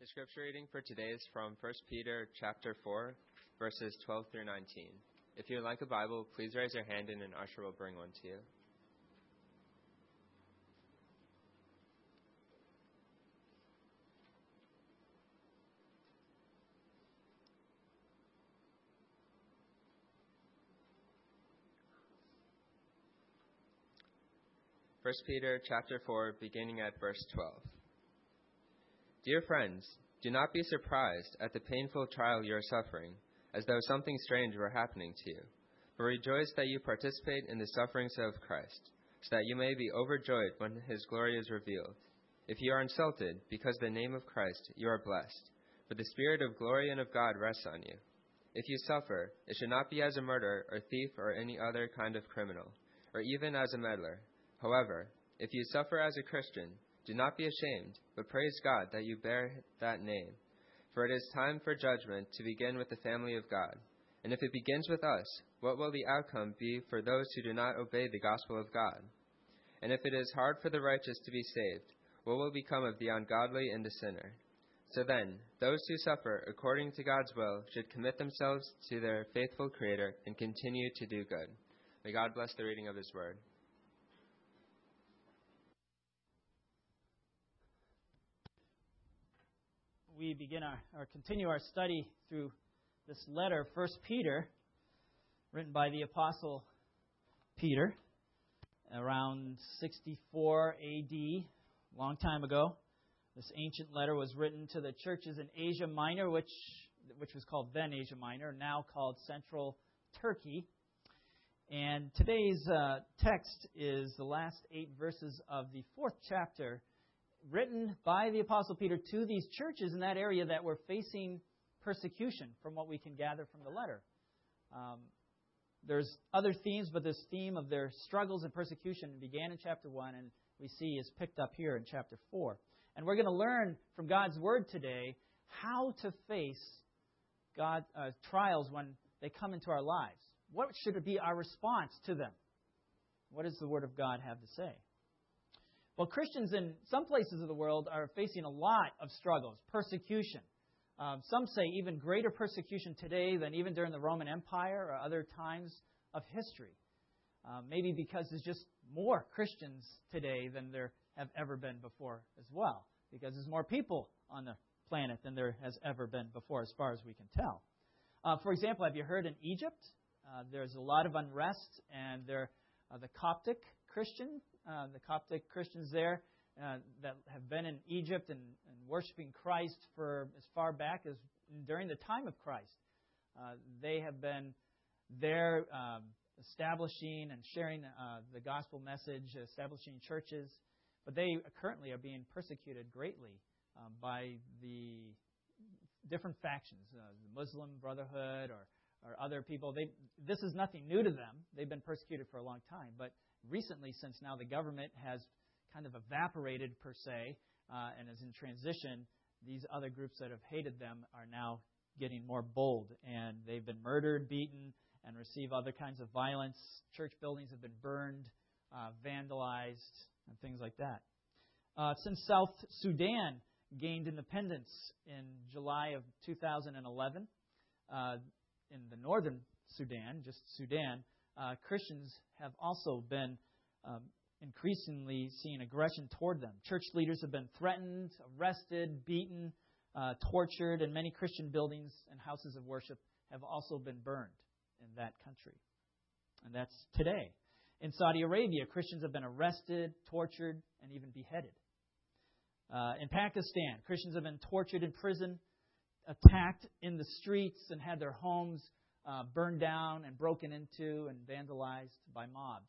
The scripture reading for today is from 1 Peter chapter 4, verses 12 through 19. If you would like a Bible, please raise your hand and an usher will bring one to you. First Peter chapter 4, beginning at verse 12. Dear friends, do not be surprised at the painful trial you are suffering, as though something strange were happening to you. But rejoice that you participate in the sufferings of Christ, so that you may be overjoyed when his glory is revealed. If you are insulted because of the name of Christ, you are blessed, for the Spirit of glory and of God rests on you. If you suffer, it should not be as a murderer or thief or any other kind of criminal, or even as a meddler. However, if you suffer as a Christian, do not be ashamed, but praise God that you bear that name. For it is time for judgment to begin with the family of God. And if it begins with us, what will the outcome be for those who do not obey the gospel of God? And if it is hard for the righteous to be saved, what will become of the ungodly and the sinner? So then, those who suffer according to God's will should commit themselves to their faithful Creator and continue to do good. May God bless the reading of His word. We begin continue our study through this letter, 1 Peter, written by the Apostle Peter, around 64 A.D., long time ago. This ancient letter was written to the churches in Asia Minor, which was called then Asia Minor, now called Central Turkey. And today's text is the last 8 verses of the 4th chapter, written by the Apostle Peter to these churches in that area that were facing persecution, from what we can gather from the letter. There's other themes, but this theme of their struggles and persecution began in chapter 1, and we see is picked up here in chapter 4. And we're going to learn from God's Word today how to face trials when they come into our lives. What should be our response to them? What does the Word of God have to say? Well, Christians in some places of the world are facing a lot of struggles, persecution. Some say even greater persecution today than even during the Roman Empire or other times of history. Maybe because there's just more Christians today than there have ever been before as well. Because there's more people on the planet than there has ever been before, as far as we can tell. For example, have you heard in Egypt, there's a lot of unrest, and the Coptic Christians there that have been in Egypt and worshiping Christ for as far back as during the time of Christ. They have been there establishing and sharing the gospel message, establishing churches, but they currently are being persecuted greatly by the different factions, the Muslim Brotherhood or other people. This is nothing new to them. They've been persecuted for a long time, but recently, since now the government has kind of evaporated per se and is in transition, these other groups that have hated them are now getting more bold, and they've been murdered, beaten, and receive other kinds of violence. Church buildings have been burned, vandalized, and things like that. Since South Sudan gained independence in July of 2011, in the northern Sudan, just Sudan, Christians have also been increasingly seeing aggression toward them. Church leaders have been threatened, arrested, beaten, tortured, and many Christian buildings and houses of worship have also been burned in that country. And that's today. In Saudi Arabia, Christians have been arrested, tortured, and even beheaded. In Pakistan, Christians have been tortured in prison, attacked in the streets, and had their homes burned down and broken into and vandalized by mobs.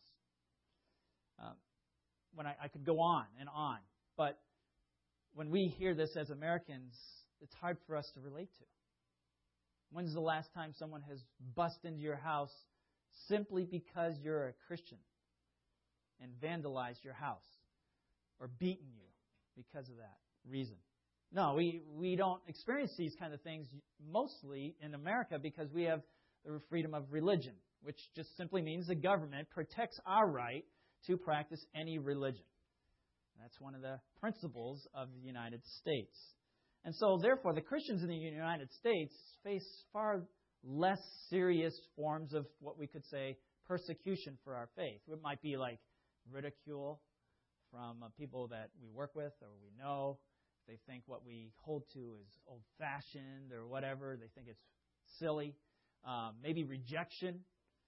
When I could go on and on, but when we hear this as Americans, it's hard for us to relate to. When's the last time someone has busted into your house simply because you're a Christian and vandalized your house or beaten you because of that reason? No, we don't experience these kind of things mostly in America because we have the freedom of religion, which just simply means the government protects our right to practice any religion. That's one of the principles of the United States. And so, therefore, the Christians in the United States face far less serious forms of what we could say persecution for our faith. It might be like ridicule from people that we work with or we know. They think what we hold to is old-fashioned or whatever. They think it's silly. Maybe rejection.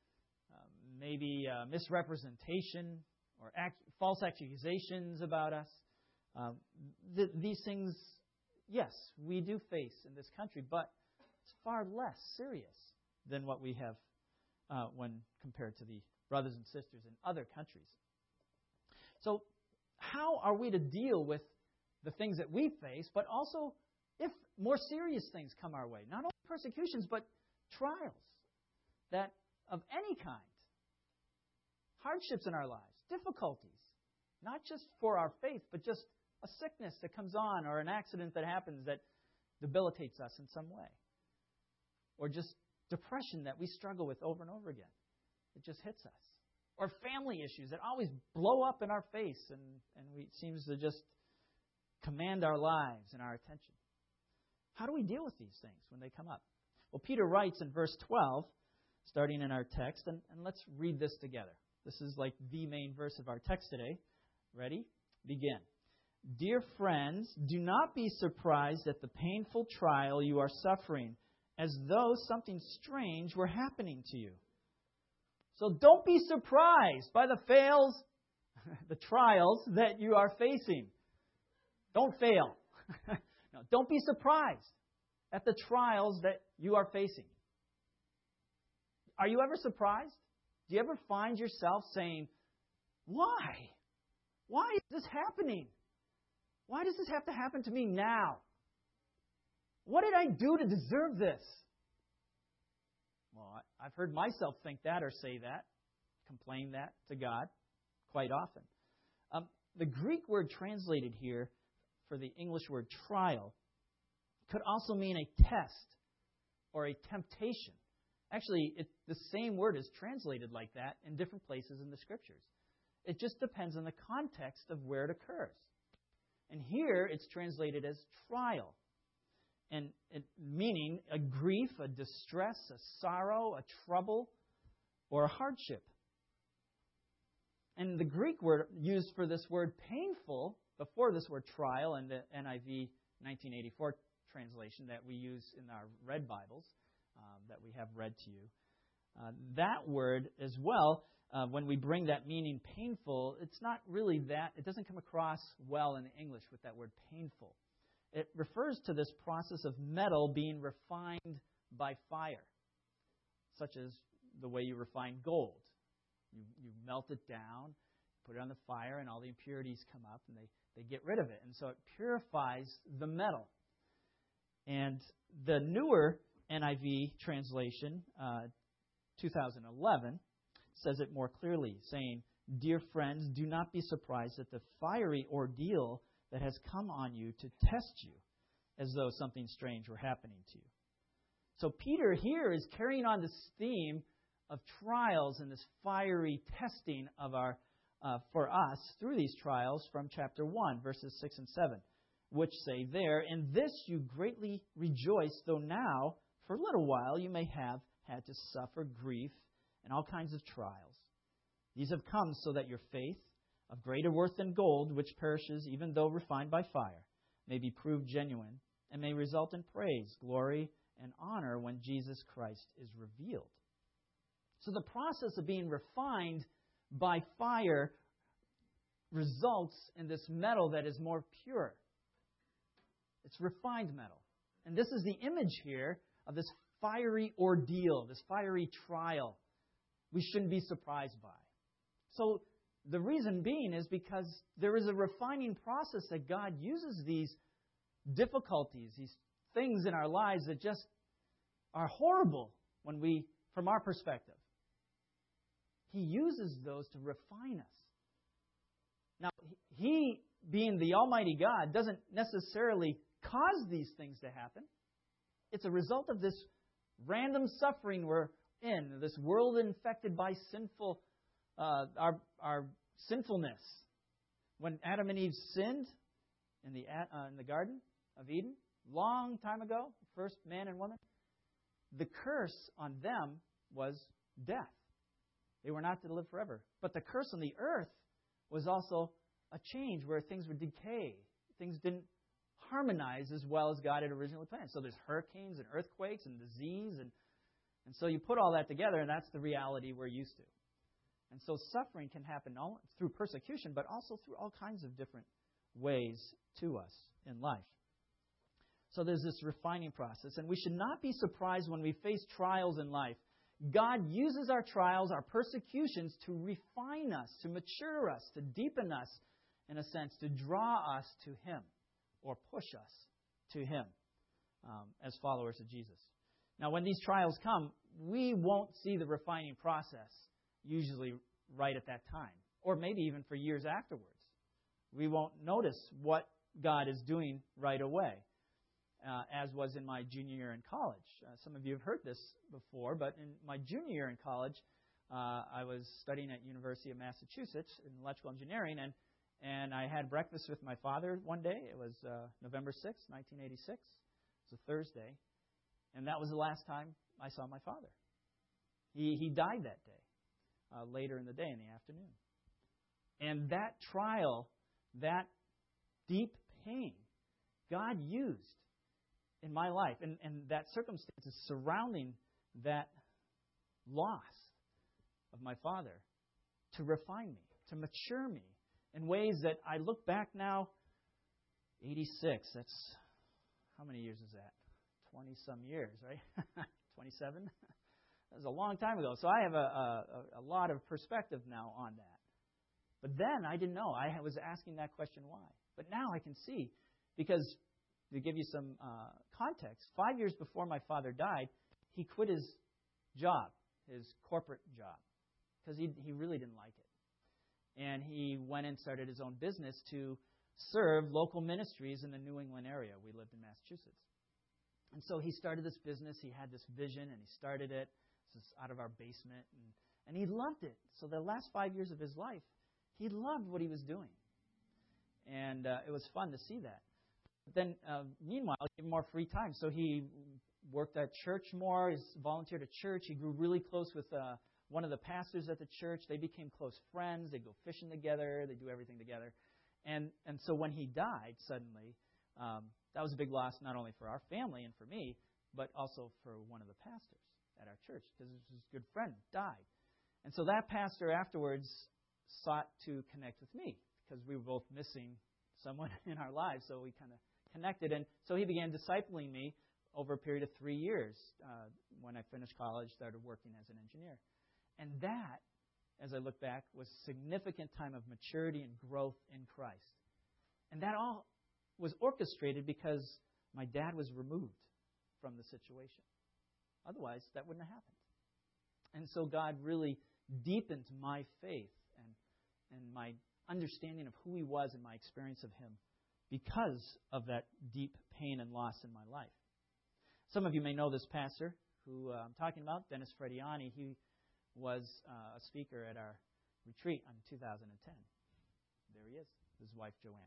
Maybe misrepresentation or false accusations about us. These things, yes, we do face in this country, but it's far less serious than what we have when compared to the brothers and sisters in other countries. So how are we to deal with the things that we face, but also if more serious things come our way? Not only persecutions, but trials that of any kind. Hardships in our lives, difficulties. Not just for our faith, but just a sickness that comes on or an accident that happens that debilitates us in some way. Or just depression that we struggle with over and over again. It just hits us. Or family issues that always blow up in our face and it seems to just command our lives and our attention. How do we deal with these things when they come up? Well, Peter writes in verse 12, starting in our text, and let's read this together. This is like the main verse of our text today. Ready? Begin. Dear friends, do not be surprised at the painful trial you are suffering, as though something strange were happening to you. So don't be surprised by the trials that you are facing. Don't fail. No, don't be surprised at the trials that you are facing. Are you ever surprised? Do you ever find yourself saying, why? Why is this happening? Why does this have to happen to me now? What did I do to deserve this? Well, I've heard myself think that or say that, complain that to God quite often. The Greek word translated here for the English word trial could also mean a test or a temptation. Actually, the same word is translated like that in different places in the Scriptures. It just depends on the context of where it occurs. And here it's translated as trial, and meaning a grief, a distress, a sorrow, a trouble, or a hardship. And the Greek word used for this word painful, before this word trial in the NIV 1984 translation that we use in our red Bibles, that we have read to you. That word as well, when we bring that meaning painful, it's not really that. It doesn't come across well in English with that word painful. It refers to this process of metal being refined by fire, such as the way you refine gold. You melt it down, put it on the fire, and all the impurities come up, and they get rid of it. And so it purifies the metal. And the newer NIV translation, 2011, says it more clearly, saying, Dear friends, do not be surprised at the fiery ordeal that has come on you to test you, as though something strange were happening to you. So Peter here is carrying on this theme of trials and this fiery testing of for us through these trials from chapter 1, verses 6 and 7, which say there, In this you greatly rejoice, though now, for a little while, you may have had to suffer grief and all kinds of trials. These have come so that your faith, of greater worth than gold, which perishes even though refined by fire, may be proved genuine and may result in praise, glory, and honor when Jesus Christ is revealed. So the process of being refined by fire results in this metal that is more pure. It's refined metal. And this is the image here of this fiery ordeal, this fiery trial we shouldn't be surprised by. So the reason being is because there is a refining process that God uses these difficulties, these things in our lives that just are horrible from our perspective. He uses those to refine us. Now, He, being the Almighty God, doesn't necessarily cause these things to happen. It's a result of this random suffering we're in, this world infected by our sinfulness. When Adam and Eve sinned in the Garden of Eden, long time ago, first man and woman, the curse on them was death. They were not to live forever. But the curse on the earth was also a change where things would decay. Things didn't harmonize as well as God had originally planned. So there's hurricanes and earthquakes and disease. And so you put all that together, and that's the reality we're used to. And so suffering can happen through persecution, but also through all kinds of different ways to us in life. So there's this refining process. And we should not be surprised when we face trials in life. God uses our trials, our persecutions, to refine us, to mature us, to deepen us, in a sense, to draw us to Him or push us to Him as followers of Jesus. Now, when these trials come, we won't see the refining process usually right at that time, or maybe even for years afterwards. We won't notice what God is doing right away, as was in my junior year in college. Some of you have heard this before, but in my junior year in college, I was studying at University of Massachusetts in electrical engineering, and I had breakfast with my father one day. It was November 6, 1986. It was a Thursday, and that was the last time I saw my father. He died that day, later in the day, in the afternoon. And that trial, that deep pain, God used in my life, and that circumstances surrounding that loss of my father, to refine me, to mature me in ways that I look back now, 86, that's, how many years is that? 20-some years, right? 27? That was a long time ago. So I have a lot of perspective now on that. But then I didn't know. I was asking that question why. But now I can see, because to give you some context, 5 years before my father died, he quit his job, his corporate job, because he really didn't like it. And he went and started his own business to serve local ministries in the New England area. We lived in Massachusetts. And so he started this business. He had this vision, and he started it. This is out of our basement. And he loved it. So the last 5 years of his life, he loved what he was doing. And it was fun to see that. But then, meanwhile, he had more free time. So he worked at church more. He volunteered at church. He grew really close with one of the pastors at the church. They became close friends. They go fishing together. They do everything together. And so when he died, suddenly, that was a big loss not only for our family and for me, but also for one of the pastors at our church, because his good friend died. And so that pastor afterwards sought to connect with me, because we were both missing someone in our lives, so we kind of connected. And so he began discipling me over a period of 3 years. When I finished college, started working as an engineer. And that, as I look back, was a significant time of maturity and growth in Christ. And that all was orchestrated because my dad was removed from the situation. Otherwise, that wouldn't have happened. And so God really deepened my faith and my understanding of who He was and my experience of Him because of that deep pain and loss in my life. Some of you may know this pastor who I'm talking about, Dennis Frediani. He was a speaker at our retreat in 2010. There he is, his wife Joanne.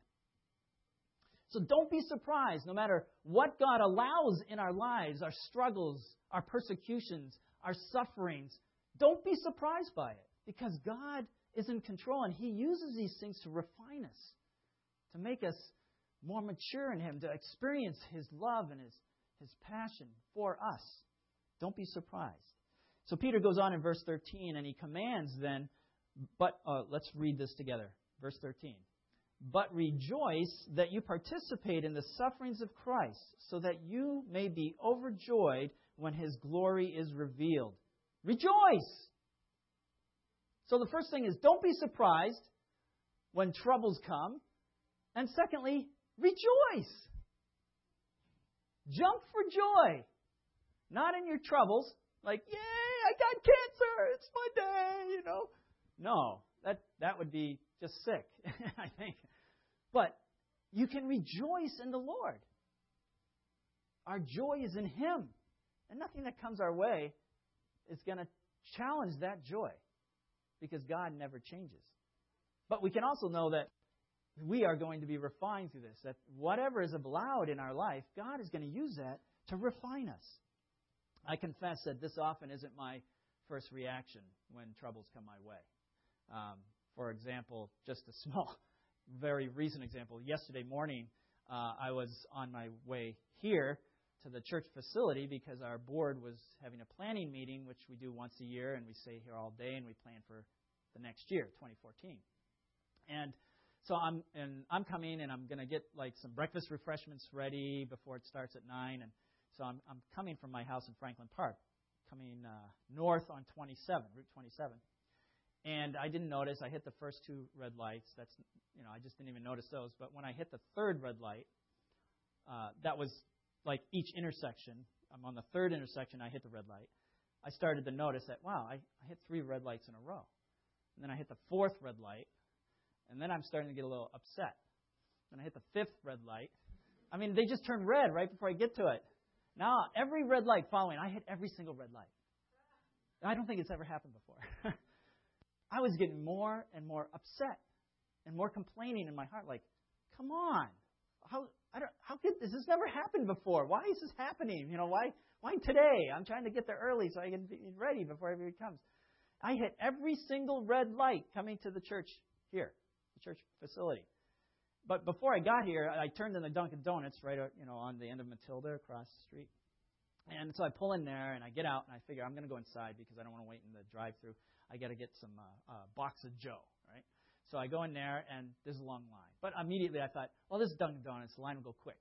So don't be surprised, no matter what God allows in our lives, our struggles, our persecutions, our sufferings, don't be surprised by it, because God is in control, and He uses these things to refine us, to make us more mature in Him, to experience His love and His passion for us. Don't be surprised. So Peter goes on in verse 13, and he commands then, let's read this together. Verse 13. But rejoice that you participate in the sufferings of Christ, so that you may be overjoyed when His glory is revealed. Rejoice! So the first thing is, don't be surprised when troubles come. And secondly, rejoice! Jump for joy. Not in your troubles, like, yay, I got cancer, it's my day, No, that would be just sick, I think. But you can rejoice in the Lord. Our joy is in Him. And nothing that comes our way is going to challenge that joy, because God never changes. But we can also know that we are going to be refined through this. That whatever is allowed in our life, God is going to use that to refine us. I confess that this often isn't my first reaction when troubles come my way. For example, just a small, very recent example. Yesterday morning, I was on my way here to the church facility because our board was having a planning meeting, which we do once a year, and we stay here all day and we plan for the next year, 2014. And so I'm coming and I'm going to get like some breakfast refreshments ready before it starts at 9. And so I'm coming from my house in Franklin Park, coming north on 27, Route 27. And I didn't notice. I hit the first two red lights. I just didn't even notice those. But when I hit the third red light, that was like each intersection. I'm on the third intersection. I hit the red light. I started to notice that, wow, I hit 3 red lights in a row. And then I hit the 4th red light. And then I'm starting to get a little upset. Then I hit the 5th red light. I mean, they just turn red right before I get to it. Now, every red light following, I hit every single red light. I don't think it's ever happened before. I was getting more and more upset and more complaining in my heart. Like, come on. How could this has never happened before? Why is this happening? Why today? I'm trying to get there early so I can be ready before everybody comes. I hit every single red light coming to the church here, the church facility. But before I got here, I turned in the Dunkin' Donuts right, on the end of Matilda across the street. And so I pull in there and I get out and I figure I'm going to go inside because I don't want to wait in the drive-thru. I got to get some box of Joe, right? So I go in there and there's a long line. But immediately I thought, well, this is Dunkin' Donuts. The line will go quick.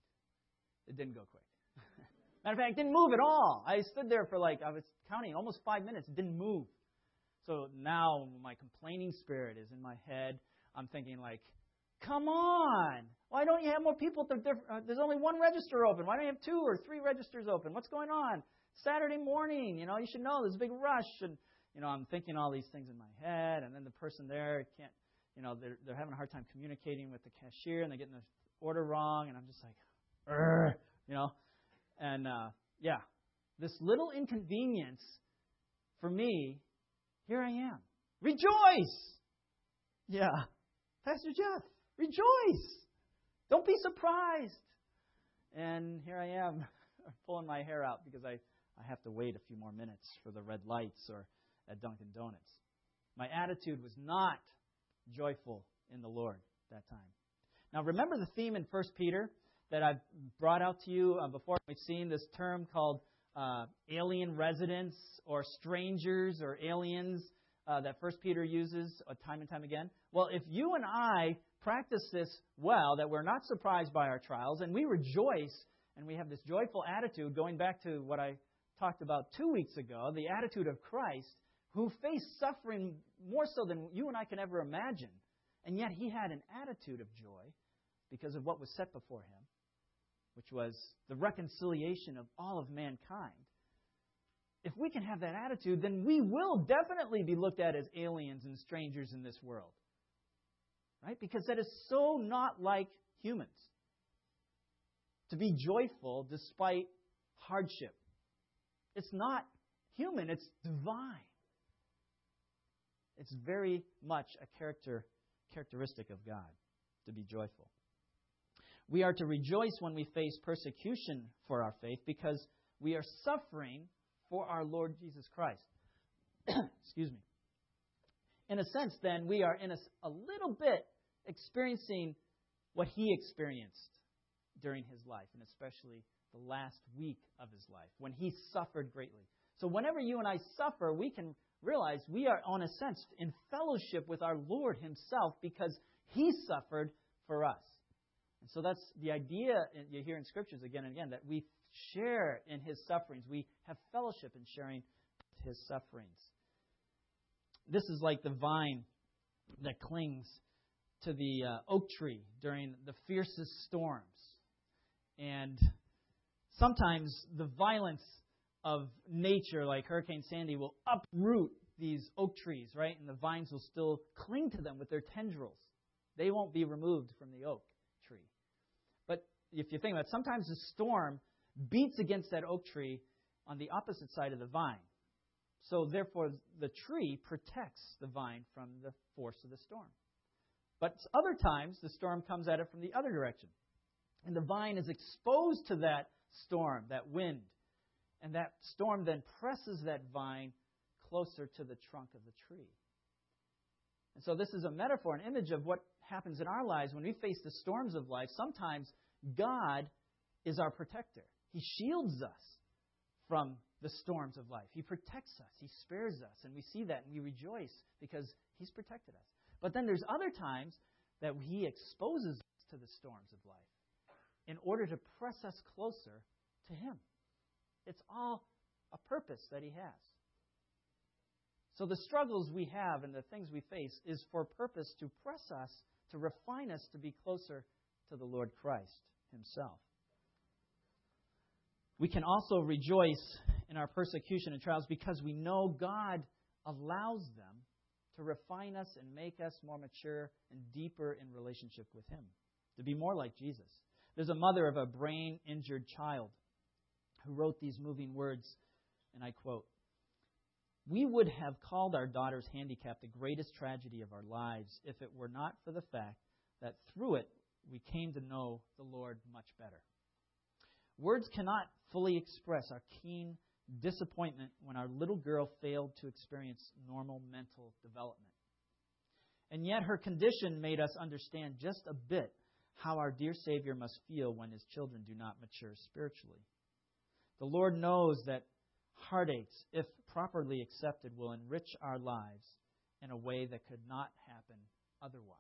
It didn't go quick. Matter of fact, it didn't move at all. I stood there for I was counting, almost 5 minutes. It didn't move. So now my complaining spirit is in my head. I'm thinking come on. Why don't you have more people? There's only one register open. Why don't you have 2 or 3 registers open? What's going on? Saturday morning, you should know there's a big rush. And, I'm thinking all these things in my head. And then the person there can't, they're having a hard time communicating with the cashier and they're getting the order wrong. And I'm just like, And, this little inconvenience for me, here I am. Rejoice! Yeah. Pastor Jeff, rejoice! Don't be surprised. And here I am pulling my hair out because I have to wait a few more minutes for the red lights or at Dunkin' Donuts. My attitude was not joyful in the Lord that time. Now remember the theme in 1 Peter that I've brought out to you before. We've seen this term called alien residents or strangers or aliens that 1 Peter uses time and time again. Well, if you and I practice this well, that we're not surprised by our trials, and we rejoice, and we have this joyful attitude, going back to what I talked about 2 weeks ago, the attitude of Christ, who faced suffering more so than you and I can ever imagine, and yet He had an attitude of joy because of what was set before Him, which was the reconciliation of all of mankind. If we can have that attitude, then we will definitely be looked at as aliens and strangers in this world. Right? Because that is so not like humans. To be joyful despite hardship. It's not human, it's divine. It's very much a characteristic of God to be joyful. We are to rejoice when we face persecution for our faith because we are suffering for our Lord Jesus Christ. Excuse me. In a sense, then, we are in a little bit experiencing what He experienced during His life, and especially the last week of His life, when He suffered greatly. So whenever you and I suffer, we can realize we are, in a sense, in fellowship with our Lord Himself because He suffered for us. And so that's the idea you hear in Scriptures again and again, that we share in His sufferings. We have fellowship in sharing His sufferings. This is like the vine that clings to the oak tree during the fiercest storms. And sometimes the violence of nature, like Hurricane Sandy, will uproot these oak trees, right? And the vines will still cling to them with their tendrils. They won't be removed from the oak tree. But if you think about it, sometimes the storm beats against that oak tree on the opposite side of the vine. So therefore, the tree protects the vine from the force of the storm. But other times, the storm comes at it from the other direction. And the vine is exposed to that storm, that wind. And that storm then presses that vine closer to the trunk of the tree. And so this is a metaphor, an image of what happens in our lives when we face the storms of life. Sometimes God is our protector. He shields us from the storms of life. He protects us. He spares us. And we see that and we rejoice because He's protected us. But then there's other times that He exposes us to the storms of life in order to press us closer to Him. It's all a purpose that He has. So the struggles we have and the things we face is for purpose to press us, to refine us to be closer to the Lord Christ Himself. We can also rejoice in our persecution and trials because we know God allows them to refine us and make us more mature and deeper in relationship with Him, to be more like Jesus. There's a mother of a brain-injured child who wrote these moving words, and I quote, "We would have called our daughter's handicap the greatest tragedy of our lives if it were not for the fact that through it we came to know the Lord much better. Words cannot fully express our keen disappointment when our little girl failed to experience normal mental development. And yet her condition made us understand just a bit how our dear Savior must feel when His children do not mature spiritually. The Lord knows that heartaches, if properly accepted, will enrich our lives in a way that could not happen otherwise."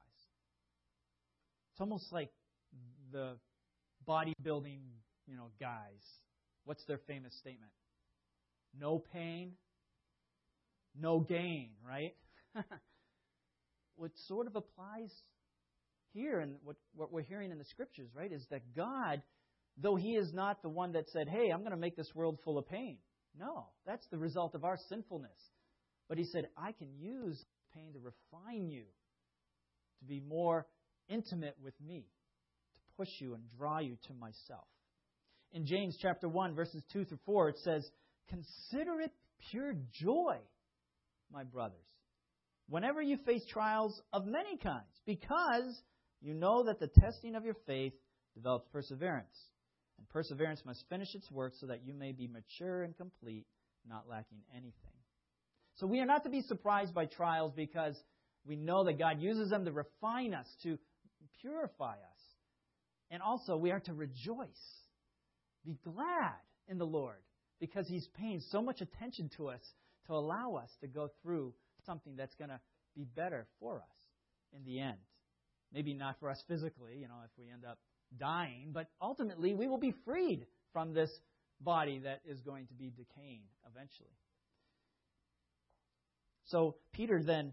It's almost like the bodybuilding, guys. What's their famous statement? No pain, no gain, right? What sort of applies here and what we're hearing in the Scriptures, right, is that God, though He is not the one that said, "Hey, I'm going to make this world full of pain." No, that's the result of our sinfulness. But He said, "I can use pain to refine you, to be more intimate with me, to push you and draw you to myself." In James chapter 1, verses 2 through 4, it says, "Consider it pure joy, my brothers, whenever you face trials of many kinds, because you know that the testing of your faith develops perseverance. And perseverance must finish its work so that you may be mature and complete, not lacking anything." So we are not to be surprised by trials because we know that God uses them to refine us, to purify us. And also we are to rejoice, be glad in the Lord, because He's paying so much attention to us to allow us to go through something that's going to be better for us in the end. Maybe not for us physically, if we end up dying, but ultimately we will be freed from this body that is going to be decaying eventually. So Peter then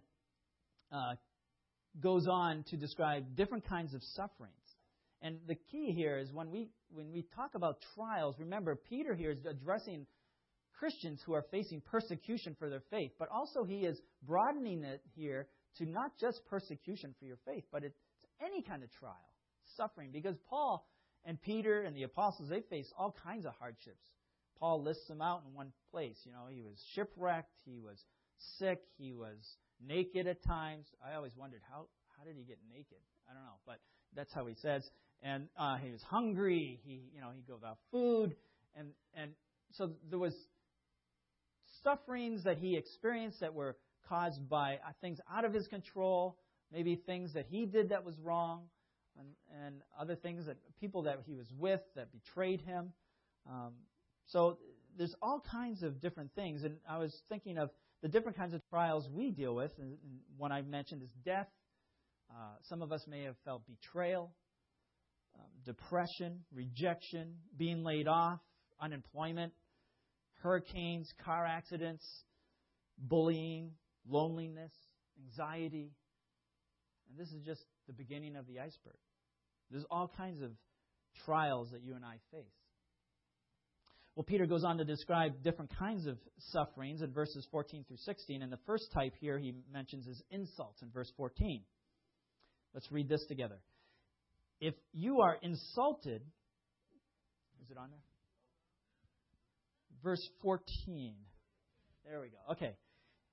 goes on to describe different kinds of sufferings. And the key here is when we talk about trials, remember, Peter here is addressing Christians who are facing persecution for their faith, but also he is broadening it here to not just persecution for your faith, but it's any kind of trial, suffering. Because Paul and Peter and the apostles, they faced all kinds of hardships. Paul lists them out in one place. He was shipwrecked, he was sick, he was naked at times. I always wondered, how did he get naked? I don't know, but that's how he says. And he was hungry. He go without food, and so there was sufferings that he experienced that were caused by things out of his control, maybe things that he did that was wrong, and other things that people that he was with that betrayed him. So there's all kinds of different things, and I was thinking of the different kinds of trials we deal with. And one I mentioned is death. Some of us may have felt betrayal, depression, rejection, being laid off, unemployment, hurricanes, car accidents, bullying, loneliness, anxiety. And this is just the beginning of the iceberg. There's all kinds of trials that you and I face. Well, Peter goes on to describe different kinds of sufferings in verses 14 through 16. And the first type here he mentions is insults in verse 14. Let's read this together. If you are insulted, is it on there? Verse 14. There we go. Okay.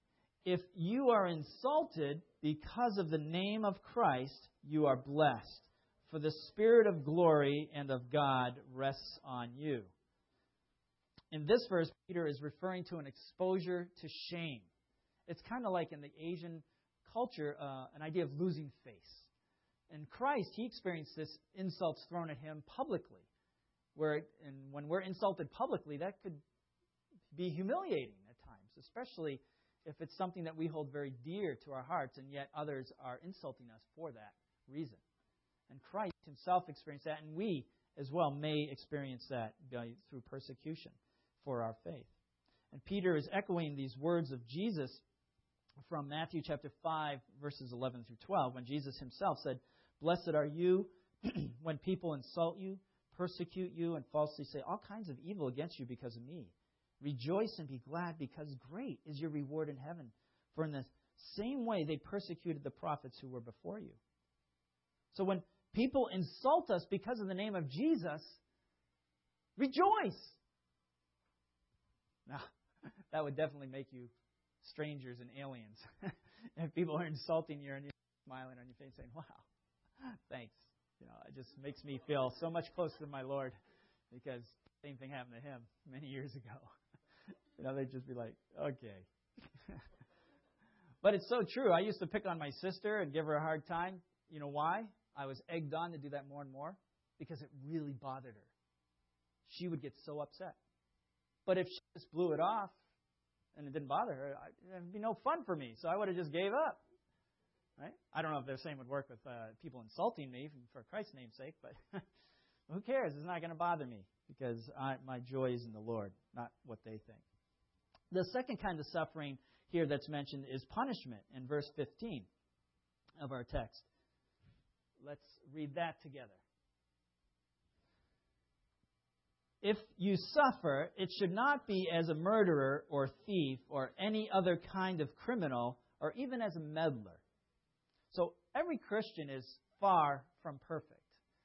If you are insulted because of the name of Christ, you are blessed, for the Spirit of glory and of God rests on you. In this verse, Peter is referring to an exposure to shame. It's kind of like in the Asian culture, an idea of losing face. In Christ, He experienced this insults thrown at Him publicly. And when we're insulted publicly, that could be humiliating at times, especially if it's something that we hold very dear to our hearts, and yet others are insulting us for that reason. And Christ Himself experienced that, and we as well may experience that through persecution for our faith. And Peter is echoing these words of Jesus from Matthew chapter 5, verses 11 through 12, when Jesus Himself said, "Blessed are you when people insult you, persecute you, and falsely say all kinds of evil against you because of me. Rejoice and be glad, because great is your reward in heaven. For in the same way they persecuted the prophets who were before you." So when people insult us because of the name of Jesus, rejoice. Now, that would definitely make you strangers and aliens. If people are insulting you and you're smiling on your face saying, "Wow, thanks." It just makes me feel so much closer to my Lord, because the same thing happened to Him many years ago. They'd just be like, "Okay." But it's so true. I used to pick on my sister and give her a hard time. You know why? I was egged on to do that more and more, because it really bothered her. She would get so upset. But if she just blew it off and it didn't bother her, it'd be no fun for me. So I would have just gave up. Right? I don't know if the same would work with people insulting me for Christ's name's sake, but who cares? It's not going to bother me, because my joy is in the Lord, not what they think. The second kind of suffering here that's mentioned is punishment in verse 15 of our text. Let's read that together. If you suffer, it should not be as a murderer or thief or any other kind of criminal, or even as a meddler. So every Christian is far from perfect,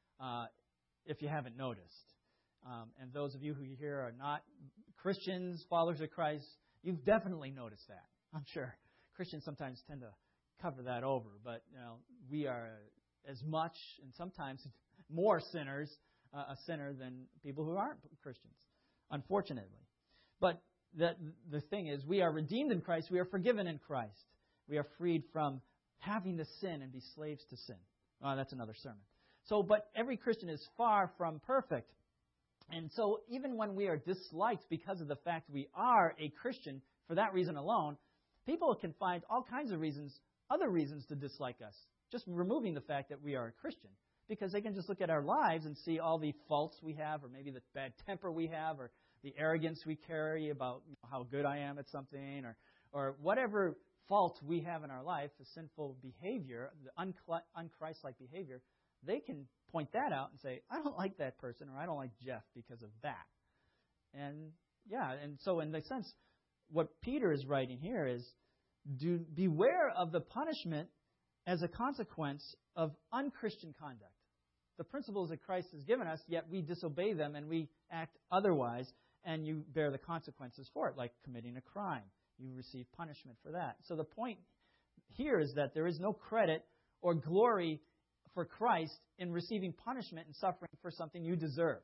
if you haven't noticed. And those of you who here are not Christians, followers of Christ, you've definitely noticed that. I'm sure Christians sometimes tend to cover that over, but we are as much, and sometimes more sinners, a sinner than people who aren't Christians, unfortunately. But the thing is, we are redeemed in Christ. We are forgiven in Christ. We are freed from having to sin and be slaves to sin. That's another sermon. But every Christian is far from perfect. And so even when we are disliked because of the fact we are a Christian, for that reason alone, people can find all kinds of reasons, other reasons to dislike us, just removing the fact that we are a Christian. Because they can just look at our lives and see all the faults we have, or maybe the bad temper we have, or the arrogance we carry about how good I am at something, or whatever fault we have in our life, the sinful behavior, the un-Christ-like behavior. They can point that out and say, "I don't like that person," or "I don't like Jeff because of that." And so in the sense, what Peter is writing here is, beware of the punishment as a consequence of unchristian conduct. The principles that Christ has given us, yet we disobey them and we act otherwise, and you bear the consequences for it, like committing a crime. You receive punishment for that. So the point here is that there is no credit or glory for Christ in receiving punishment and suffering for something you deserve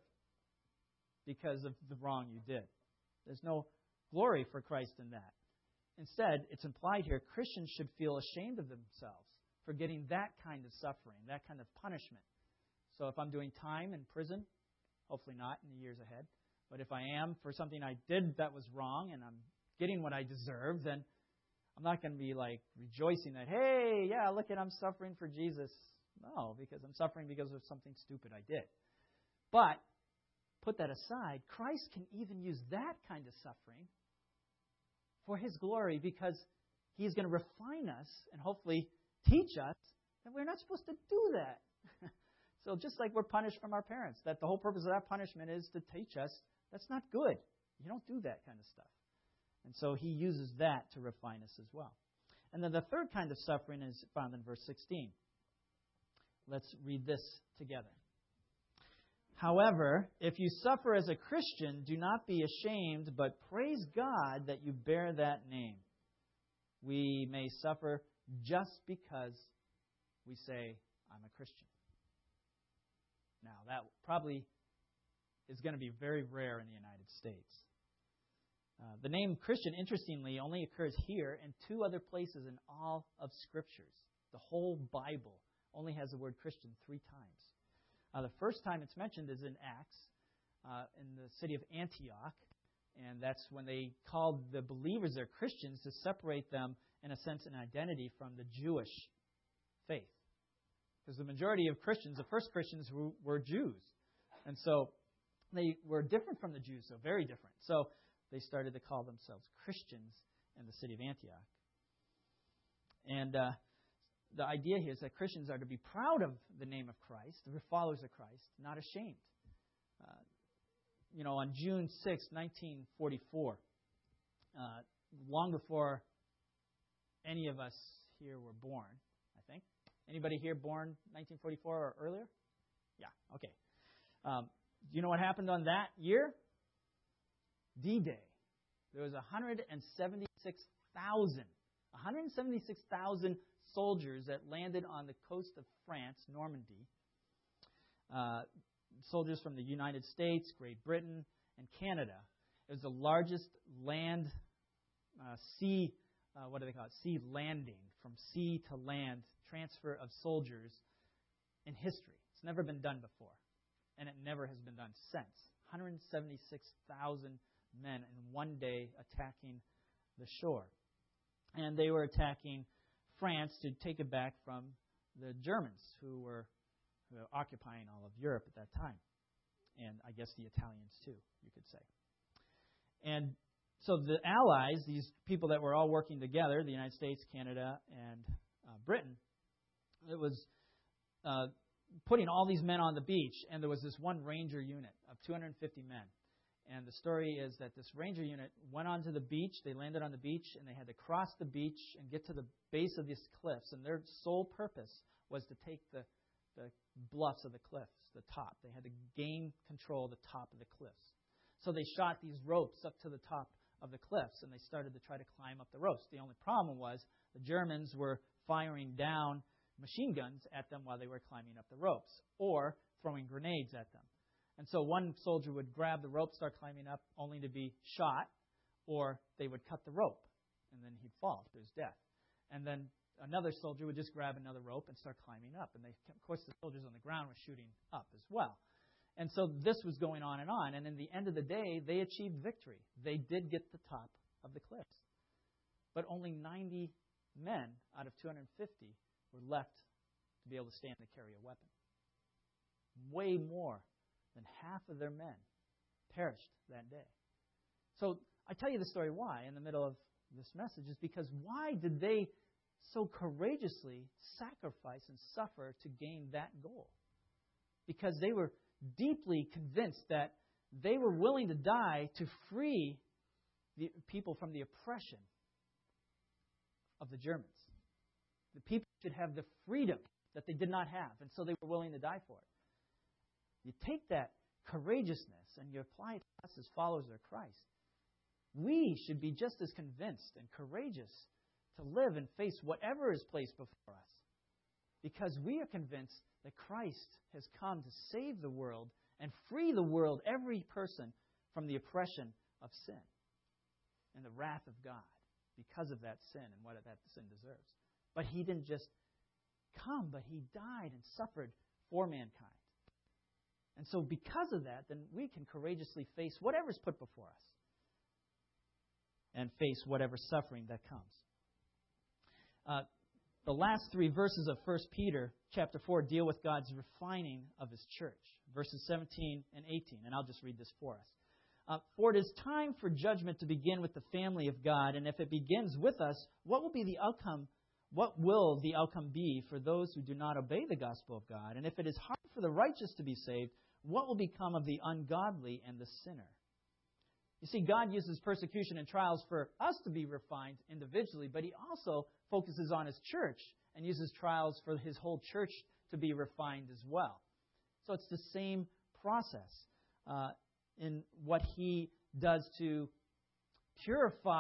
because of the wrong you did. There's no glory for Christ in that. Instead, it's implied here, Christians should feel ashamed of themselves for getting that kind of suffering, that kind of punishment. So if I'm doing time in prison, hopefully not in the years ahead, but if I am for something I did that was wrong and I'm getting what I deserve, then I'm not going to be like rejoicing that, "Hey, yeah, look at, I'm suffering for Jesus." No, because I'm suffering because of something stupid I did. But put that aside, Christ can even use that kind of suffering for His glory, because He's going to refine us and hopefully teach us that we're not supposed to do that. So just like we're punished from our parents, that the whole purpose of that punishment is to teach us that's not good. You don't do that kind of stuff. And so He uses that to refine us as well. And then the third kind of suffering is found in verse 16. Let's read this together. "However, if you suffer as a Christian, do not be ashamed, but praise God that you bear that name." we may suffer just because we say, I'm a Christian. Now, that probably is going to be very rare in the United States. The name Christian, interestingly, only occurs here and 2 other places in all of Scriptures. The whole Bible only has the word Christian 3 times. The first time it's mentioned is in Acts, in the city of Antioch, and that's when they called the believers there Christians to separate them, in a sense, in identity from the Jewish faith. Because the majority of Christians, the first Christians, were Jews. And so they were different from the Jews, so very different. So they started to call themselves Christians in the city of Antioch. And the idea here is that Christians are to be proud of the name of Christ, the followers of Christ, not ashamed. On June 6, 1944, long before any of us here were born, I think. Anybody here born 1944 or earlier? Yeah, okay. Do you know what happened on that year? D-Day. There was 176,000 soldiers that landed on the coast of France, Normandy. Soldiers from the United States, Great Britain, and Canada. It was the largest sea landing, from sea to land transfer of soldiers in history. It's never been done before, and it never has been done since. 176,000 men in one day attacking the shore. And they were attacking France to take it back from the Germans, who were occupying all of Europe at that time. And I guess the Italians too, you could say. And so the Allies, these people that were all working together, the United States, Canada, and Britain, it was putting all these men on the beach, and there was this one Ranger unit of 250 men. And the story is that this Ranger unit went onto the beach, they landed on the beach, and they had to cross the beach and get to the base of these cliffs. And their sole purpose was to take the bluffs of the cliffs, the top. They had to gain control of the top of the cliffs. So they shot these ropes up to the top of the cliffs, and they started to try to climb up the ropes. The only problem was the Germans were firing down machine guns at them while they were climbing up the ropes, or throwing grenades at them. And so one soldier would grab the rope, start climbing up, only to be shot, or they would cut the rope, and then he'd fall to his death. And then another soldier would just grab another rope and start climbing up. And of course, the soldiers on the ground were shooting up as well. And so this was going on. And in the end of the day, they achieved victory. They did get the top of the cliffs. But only 90 men out of 250 were left to be able to stand and carry a weapon. Way more than half of their men perished that day. So I tell you the story why in the middle of this message is because why did they so courageously sacrifice and suffer to gain that goal? Because they were deeply convinced that they were willing to die to free the people from the oppression of the Germans. The people should have the freedom that they did not have, and so they were willing to die for it. You take that courageousness and you apply it to us as followers of Christ. We should be just as convinced and courageous to live and face whatever is placed before us, because we are convinced that Christ has come to save the world and free the world, every person, from the oppression of sin and the wrath of God because of that sin and what that sin deserves. But He didn't just come, but He died and suffered for mankind. And so because of that, then we can courageously face whatever is put before us and face whatever suffering that comes. The last 3 verses of 1 Peter chapter 4 deal with God's refining of His church, verses 17 and 18. And I'll just read this for us. For it is time for judgment to begin with the family of God, and if it begins with us, what will the outcome be for those who do not obey the gospel of God? And if it is hard for the righteous to be saved, what will become of the ungodly and the sinner? You see, God uses persecution and trials for us to be refined individually, but He also focuses on His church and uses trials for His whole church to be refined as well. So it's the same process in what He does to purify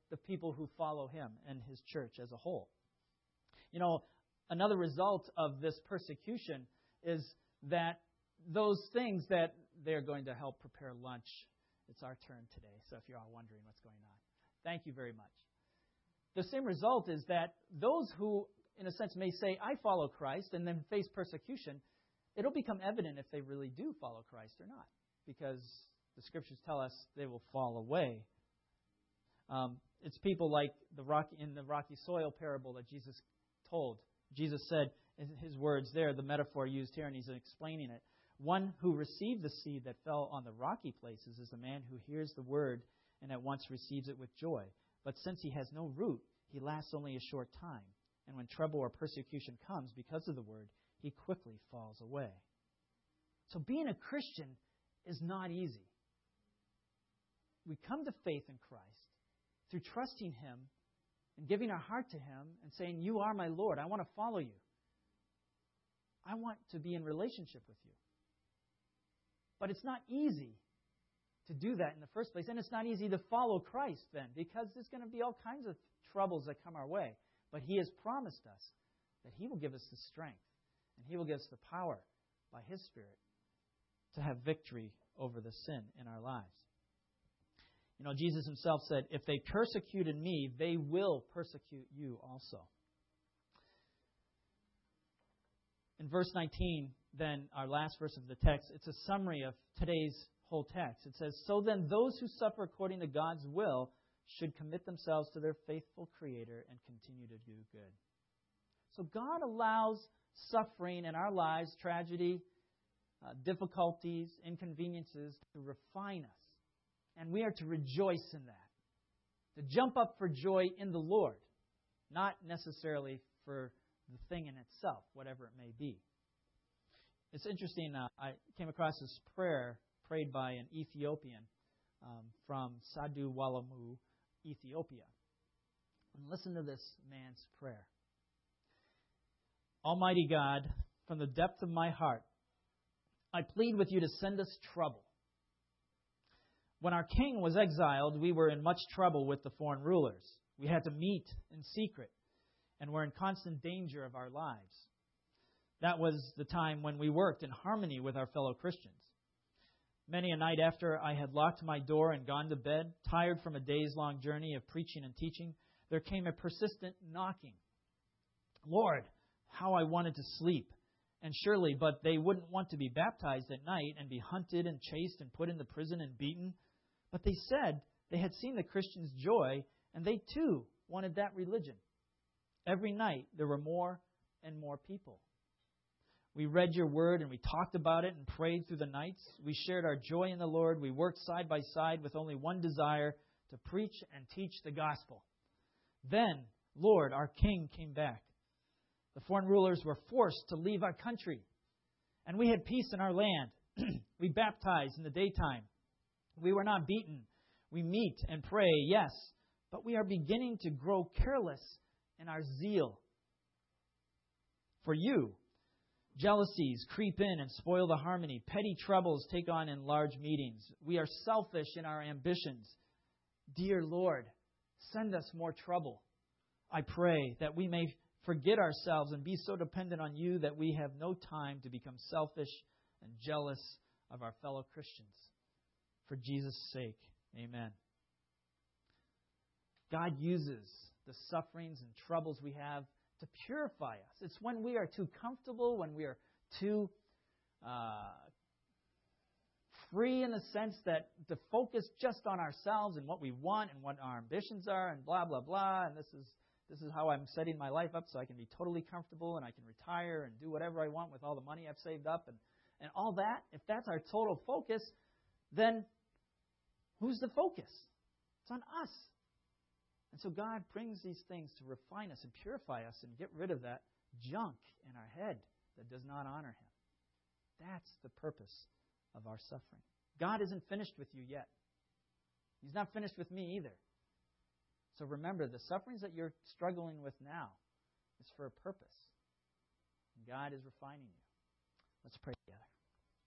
the people who follow him and his church as a whole. You know, another result of this persecution is that those things that they're going to help prepare lunch. It's our turn today, so if you're all wondering what's going on. Thank you very much. The same result is that those who, in a sense, may say, I follow Christ, and then face persecution, it'll become evident if they really do follow Christ or not, because the Scriptures tell us they will fall away. It's people like in the rocky soil parable that Jesus told. Jesus said, in his words there, the metaphor used here, and he's explaining it, one who received the seed that fell on the rocky places is the man who hears the word and at once receives it with joy. But since he has no root, he lasts only a short time. And when trouble or persecution comes because of the word, he quickly falls away. So being a Christian is not easy. We come to faith in Christ through trusting him and giving our heart to him and saying, you are my Lord. I want to follow you. I want to be in relationship with you. But it's not easy to do that in the first place. And it's not easy to follow Christ then, because there's going to be all kinds of troubles that come our way. But he has promised us that he will give us the strength and he will give us the power by his Spirit to have victory over the sin in our lives. You know, Jesus himself said, if they persecuted me, they will persecute you also. In verse 19, then, our last verse of the text, it's a summary of today's whole text. It says, so then those who suffer according to God's will should commit themselves to their faithful Creator and continue to do good. So God allows suffering in our lives, tragedy, difficulties, inconveniences, to refine us. And we are to rejoice in that. To jump up for joy in the Lord. Not necessarily for the thing in itself, whatever it may be. It's interesting, I came across this prayer prayed by an Ethiopian from Sadu Walamu, Ethiopia. And listen to this man's prayer. Almighty God, from the depth of my heart, I plead with you to send us trouble. When our king was exiled, we were in much trouble with the foreign rulers. We had to meet in secret and were in constant danger of our lives. That was the time when we worked in harmony with our fellow Christians. Many a night after I had locked my door and gone to bed, tired from a days-long journey of preaching and teaching, there came a persistent knocking. Lord, how I wanted to sleep. And surely, but they wouldn't want to be baptized at night and be hunted and chased and put into prison and beaten. But they said they had seen the Christians' joy, and they too wanted that religion. Every night there were more and more people. We read your word and we talked about it and prayed through the nights. We shared our joy in the Lord. We worked side by side with only one desire, to preach and teach the gospel. Then, Lord, our King came back. The foreign rulers were forced to leave our country. And we had peace in our land. We baptized in the daytime. We were not beaten. We meet and pray, yes, but we are beginning to grow careless in our zeal for you. Jealousies creep in and spoil the harmony. Petty troubles take on in large meetings. We are selfish in our ambitions. Dear Lord, send us more trouble. I pray that we may forget ourselves and be so dependent on you that we have no time to become selfish and jealous of our fellow Christians. For Jesus' sake, amen. God uses the sufferings and troubles we have to purify us. It's when we are too comfortable, when we are too free in the sense that to focus just on ourselves and what we want and what our ambitions are and blah, blah, blah. And this is how I'm setting my life up so I can be totally comfortable and I can retire and do whatever I want with all the money I've saved up and all that. If that's our total focus, then who's the focus? It's on us. And so God brings these things to refine us and purify us and get rid of that junk in our head that does not honor Him. That's the purpose of our suffering. God isn't finished with you yet. He's not finished with me either. So remember, the sufferings that you're struggling with now is for a purpose. And God is refining you. Let's pray together.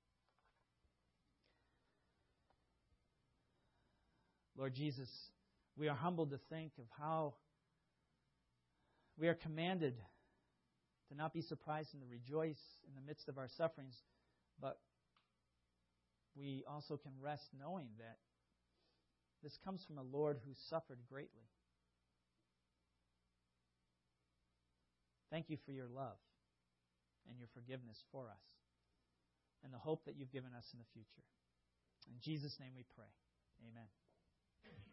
Lord Jesus, We are humbled to think of how we are commanded to not be surprised and to rejoice in the midst of our sufferings, but we also can rest knowing that this comes from a Lord who suffered greatly. Thank you for your love and your forgiveness for us and the hope that you've given us in the future. In Jesus' name we pray. Amen.